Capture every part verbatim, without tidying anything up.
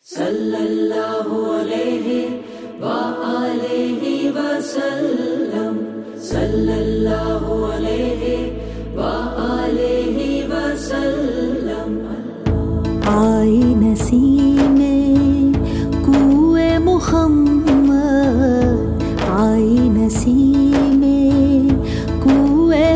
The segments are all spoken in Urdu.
صلی اللہ علیہ وآلہ وسلم، صلی اللہ علیہ وآلہ وسلم۔ آئی نسیم کوئے محمد، آئی نسیم کوئے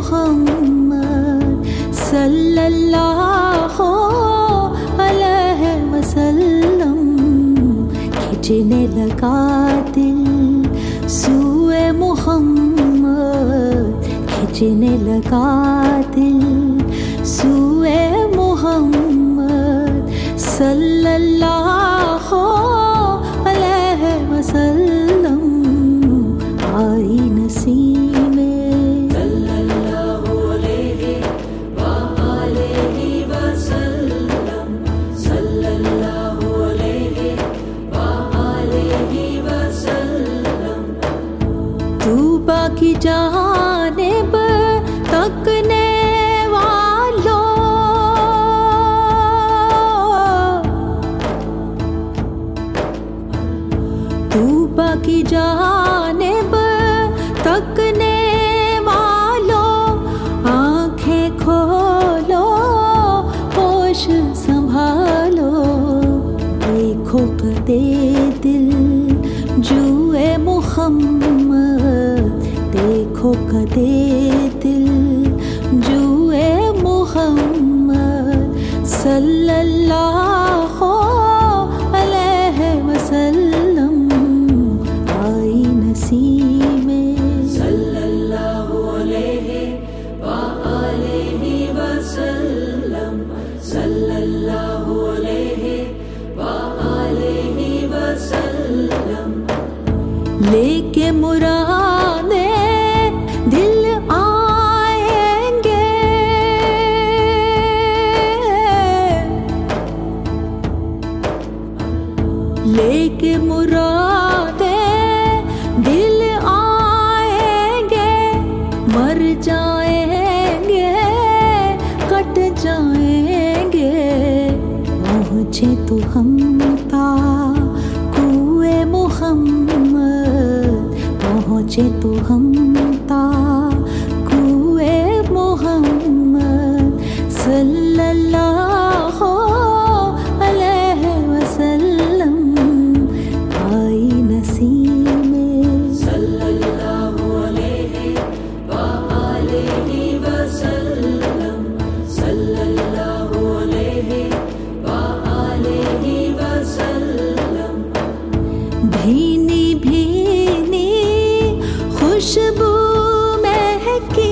محمد، صلی اللہ علیہ وسلم۔ کھنچنے لگا دل سوئے محمد، کھنچنے لگا دل سوئے محمد، صلی اللہ علیہ وسلم۔ آئی نسیم صلی اللہ علیہ وآلہ وسلم، صلی اللہ علیہ وآلہ وسلم۔ طوبیٰ کی جانب تکنے طوبیٰ کی جانب تکنے والوں، آنکھیں کھولو ہوش سنبھالو، دیکھو قدے دل جوئے محمد، دیکھو قدے دل جوئے محمد، صلی اللہ علیہ وسلم۔ صلی اللہ علیہ وآلہ وسلم، صلی اللہ علیہ وآلہ وسلم۔ لے کے مرادیں دل آئیں گے، لے کے مرادیں دل آئیں گے، مر جائیں گے کٹ جائیں گے، پہنچے تو ہم تا کوئے محمد، پہنچے تو ہم تا کوئے محمد، صلی اللہ علیہ وسلم۔ آئی نسیم صلی اللہ علیہ وآلہ وسلم، صلی اللہ علیہ وآلہ وسلم۔ بھینی بھینی خوشبو مہکی،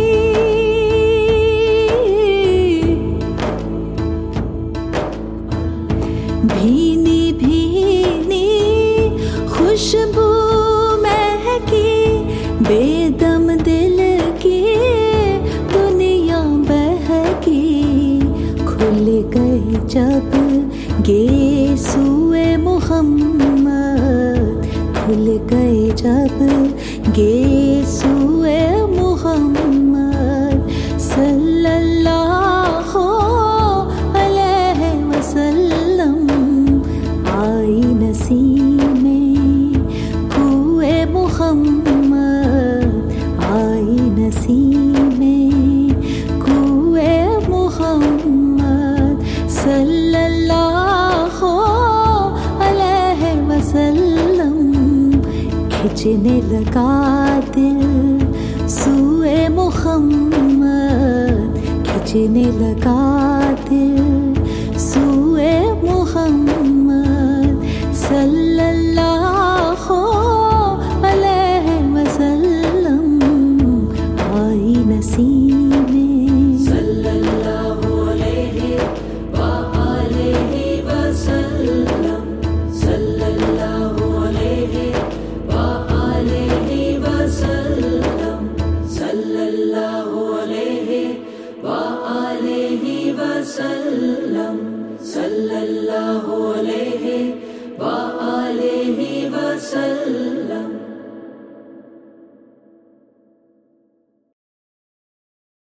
بھینی بھینی خوشبو مہکی، بے دم دل کی دنیا بہکی، کھل گئے جب گے سوئے محمد، کھل گئے جب گے سوئے محمد، صلی اللہ علیہ وسلم۔ آئی نسیم کوئے محمد، آئی نسیم کوئے محمد، صلی اللہ علیہ وسلم۔ کھنچنے لگا دل سوئے محمد، کھنچنے لگا دل سوئے محمد، صلی اللہ علیہ وسلم۔ آئی نسیم صلی اللہ علیہ وآلہ وسلم، صلی اللہ علیہ وآلہ وسلم، صلی اللہ علیہ وآلہ وسلم، صلی اللہ علیہ وآلہ وسلم۔